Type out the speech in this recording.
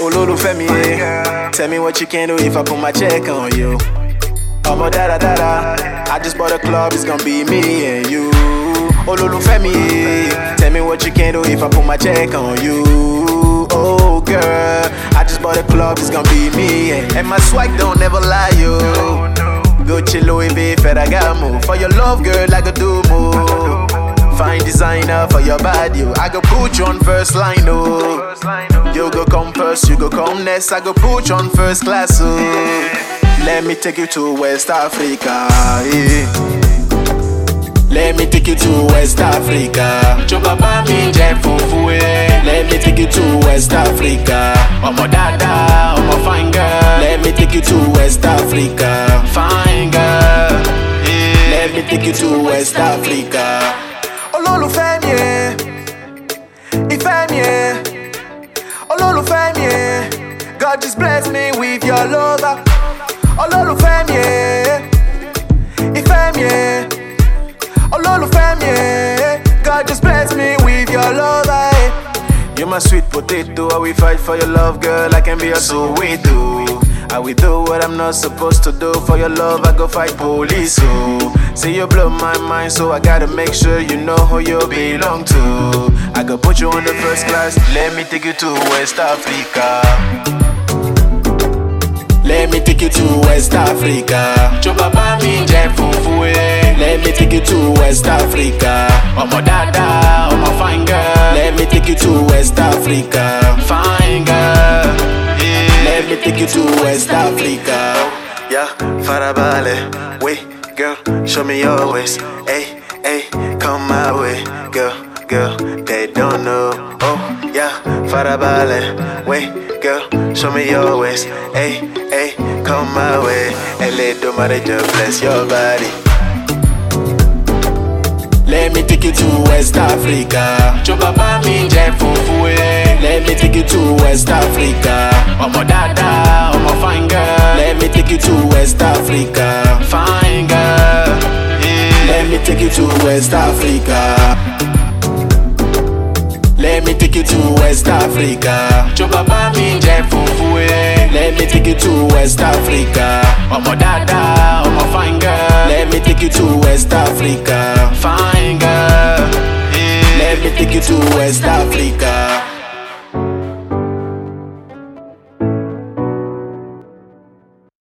Olólùfẹ́ mi, tell me what you can do if I put my check on you. Omo da da da da, I just bought a club, it's gonna be me and you. Olólùfẹ́ mi, tell me what you can do if I put my check on you. Oh girl, I just bought a club, it's gonna be me and my swag don't never lie, yo. Gucci, Louis V, Ferragamo. For your love, girl, I could do more. Fine designer for your body, yo. I go put you on first line, oh. You go come first, you go come next. I go put you on first class, oh. Let me take you to West Africa, yeah. Let me take you to West Africa. Chobaba mi je fufu, eh. Let me take you to West Africa. Omo dada, omo fine girl. Let me take you to West Africa. Fine girl, yeah. Let me take you to West Africa. Olólùfẹ́ mi, ìfẹ́ mi, olólùfẹ́ mi, God just bless me with your love. Olólùfẹ́ mi, ìfẹ́ mi, olólùfẹ́ mi, God just bless me with your love. You're my sweet potato, I will fight for your love, girl. I can be a sweet too. I will do what I'm not supposed to do. For your love, I go fight police, oh. Say you blow my mind, so I gotta make sure you know who you belong to. I go put you on the first class. Let me take you to West Africa. Let me take you to West Africa. Chobaba mi je fufu, eh. Let me take you to West Africa. Omo dada, omo fine girl. Let me take you to West Africa. Fine girl, yeah. Let me take you to West Africa. Yeah, farabale, wait, girl, show me your ways. Hey, hey, come my way, girl, girl, they don't know. Oh, yeah, farabale, wait, girl, show me your ways. Hey, hey, come my way. LA do my just bless your body. Let me take you to West Africa. Chobaba mi je fufu, eh. Let me take you to West Africa. Omo dada, omo fine girl. Let me take you to West Africa. Fine girl, yeah. Let me take you to West Africa. Let me take you to West Africa. Chobaba mi je fufu, eh. Let me take you to West Africa. Omo dada, omo fine girl. Let me take you to West Africa. Fine girl, yeah. Let me take you to West Africa.